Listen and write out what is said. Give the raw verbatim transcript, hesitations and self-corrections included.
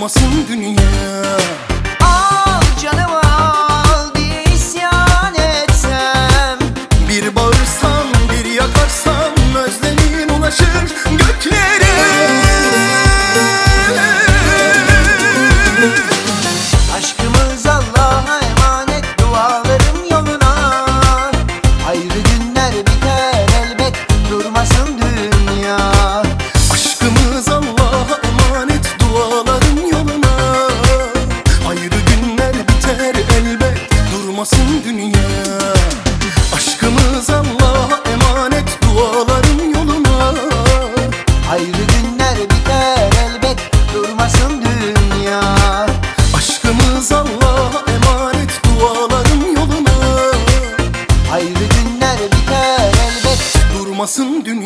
durmasın dünya. Al canımı al diye isyan etsem, Bir bağırsan bir yakarsam özlemin ulaşır göklere. aşkımız Allah'a emanet, dualarım yoluna. Ayrı günler biter elbet, durmasın dünya. Aşkımız Allah'a emanet, duaların yoluna. Ayrı günler biter elbet, durmasın dünya. Aşkımız Allah'a emanet, duaların yoluna. Ayrı günler biter elbet, durmasın dünya. Aşkımız Allah'a emanet, duaların yoluna. Ayrı günler biter elbet, Durmasın dünya.